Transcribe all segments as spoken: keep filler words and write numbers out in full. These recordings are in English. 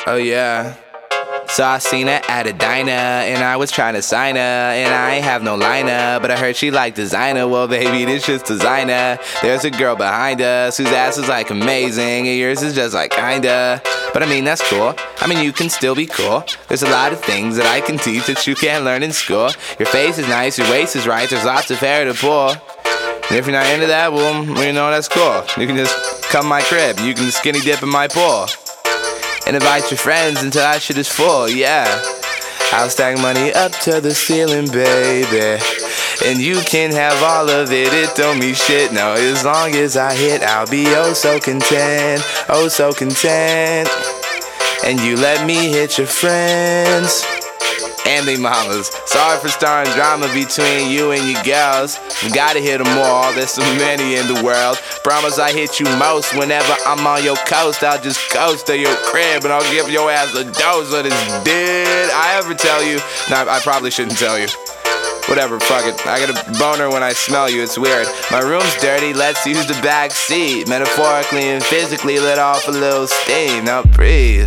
Oh yeah. So I seen her at a diner, and I was trying to sign her, and I ain't have no liner, but I heard she liked designer. Well baby, this shit's designer. There's a girl behind us whose ass is like amazing, and yours is just like kinda. But I mean, that's cool. I mean, you can still be cool. There's a lot of things that I can teach that you can't learn in school. Your face is nice, your waist is right, there's lots of hair to pull. And if you're not into that, well, you know, that's cool. You can just come my crib, you can skinny dip in my pool, and invite your friends until that shit is full, yeah. I'll stack money up to the ceiling, baby, and you can have all of it, it don't mean shit, no. As long as I hit, I'll be oh so content, oh so content. And you let me hit your friends and they mamas. Sorry for starting drama between you and your girls. You gotta hit them all, there's so many in the world. Promise I hit you most whenever I'm on your coast. I'll just coast to your crib and I'll give your ass a dose of this. Did I ever tell you? No, I probably shouldn't tell you. Whatever, fuck it. I get a boner when I smell you, it's weird. My room's dirty, let's use the back seat. Metaphorically and physically let off a little steam. Now breathe.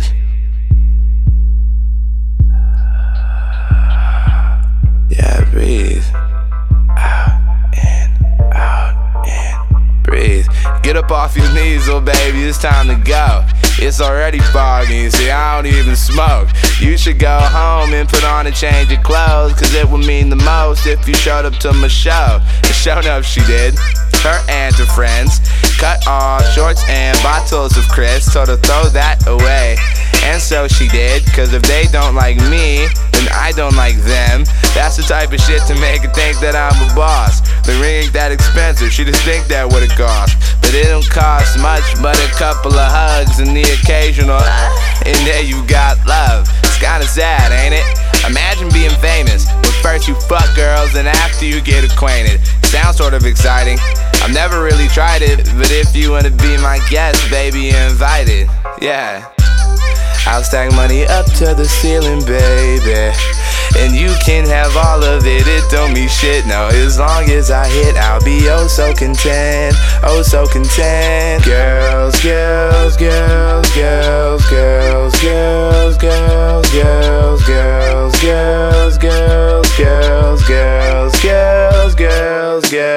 Yeah, breathe. Out and out and breathe. Get up off your knees, little baby, it's time to go. It's already foggy, see I don't even smoke. You should go home and put on a change of clothes, cause it would mean the most if you showed up to my show. And showed up she did. Her and her friends cut off shorts and bottles of Chris, told her throw that away. And so she did, cause if they don't like me, then I don't like them. That's the type of shit to make her think that I'm a boss. The ring ain't that expensive, she just think that what it costs. But it don't cost much but a couple of hugs and the occasional and there you got love. It's kinda sad, ain't it? Imagine being famous when first you fuck girls and after you get acquainted. Sounds sort of exciting. I've never really tried it, but if you wanna be my guest, baby, you're invited. Yeah. I'll stack money up to the ceiling, baby, and you can have all of it, it don't mean shit, no. As long as I hit, I'll be oh so content, oh so content. Girls, girls, girls, girls, girls, girls, girls, girls, girls, girls, girls, girls, girls, girls, girls, girls.